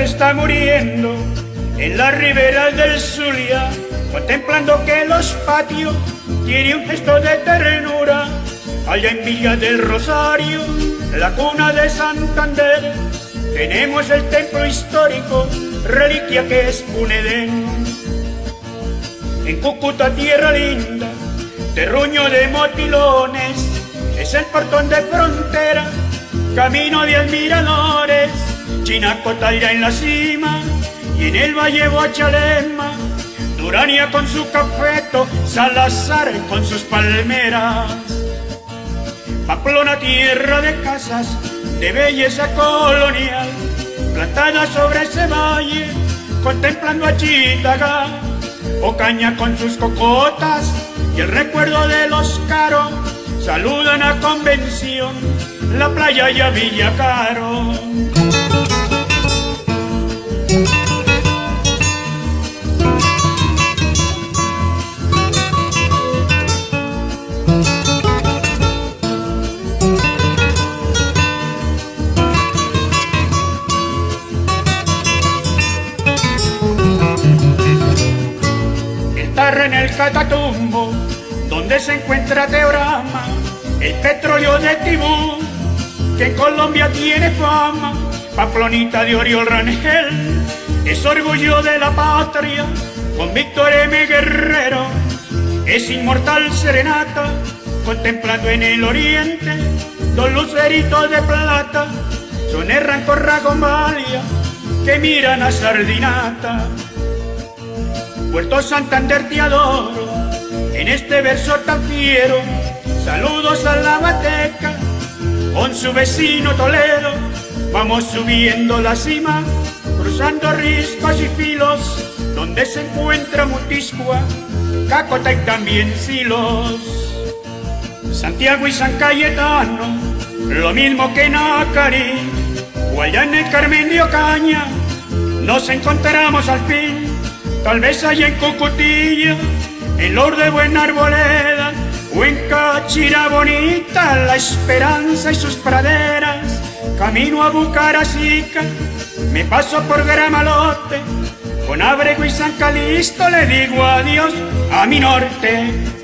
está muriendo en las riberas del Zulia, contemplando que los patios tiene un gesto de ternura. Allá en Villa del Rosario, la cuna de Santander, tenemos el templo histórico, reliquia que es un Edén. En Cúcuta, tierra linda, terruño de motilones, es el portón de frontera, camino de admiradores. Chinacotalla en la cima y en el valle Guachalema, Durania con su cafeto, Salazar con sus palmeras. Pamplona, tierra de casas de belleza colonial, plantada sobre ese valle, contemplando a Chitagá. Ocaña con sus cocotas y el recuerdo de los caros, saludan a Convención, la playa y a Villacaro. En el Catatumbo, donde se encuentra Teorama, el petróleo de Tibú, que en Colombia tiene fama. Pamplonita de Oriol Rangel es orgullo de la patria, con Víctor M. Guerrero es inmortal serenata, contemplando en el oriente dos luceritos de plata, son el Rancor con Valia que miran a Sardinata. Puerto Santander te adoro, en este verso tan fiero, saludos a la Bateca, con su vecino Toledo, vamos subiendo la cima, cruzando riscos y filos, donde se encuentra Mutiscua, Cácota y también Silos. Santiago y San Cayetano, lo mismo que Nacarí, o allá en el Carmen de Ocaña, nos encontramos al fin. Tal vez allá en Cocotilla, en Lor de Buena Arboleda, o en Cáchira bonita, La Esperanza y sus praderas. Camino a Bucaracica, me paso por Gramalote, con Abrego y San Calixto le digo adiós a mi norte.